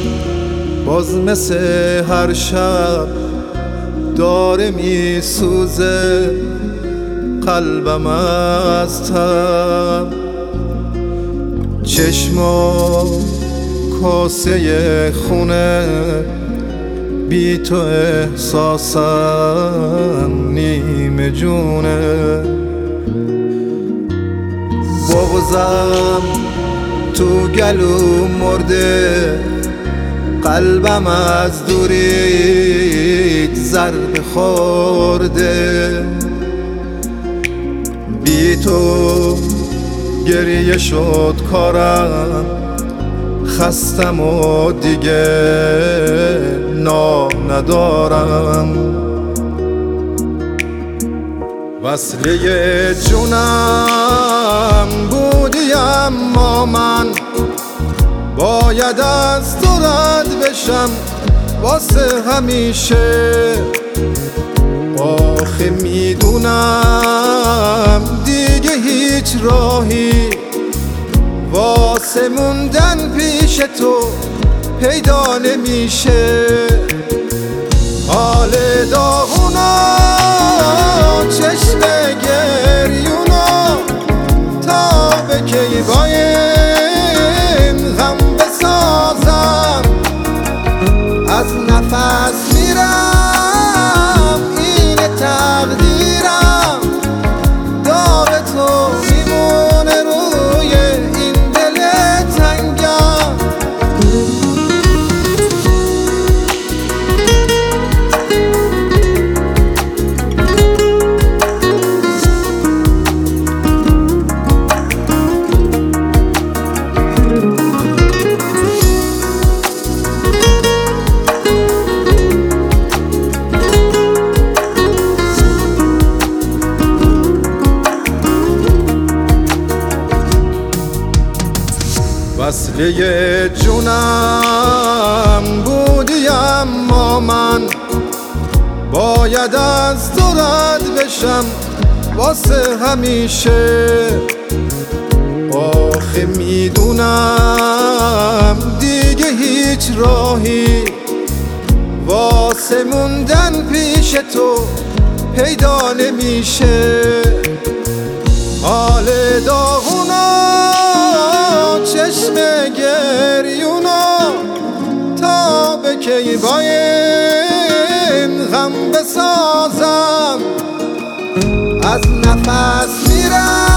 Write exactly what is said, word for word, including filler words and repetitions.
باز مثل هر شب داره می سوزه قلبم از تب. چشما کاسه خونه، بی تو احساسم نیمه جونه. بغضم تو گلو مرده، قلبم از دوریت ضربه خورده. بی تو گریه شد کارم، خستم و دیگه نا ندارم. وصله جونم بودی اما من باید از تو رد بشم واسه همیشه. آخه میدونم دیگه هیچ راهی واسه موندن پیش تو پیدا نمیشه. حال داغونا چشم گریونا تا به کی با این غم بسازم. از نفس میرم این تقدیرم، داغ تو میمونه روی این دل تنگم. وصله جونم بودی اما من باید از تو رد بشم واسه همیشه. آخه میدونم دیگه هیچ راهی واسه موندن پیش تو پیدا نمیشه. حال داغونا چشم گریونا تا به کی با این غم بسازم. از نفس میرم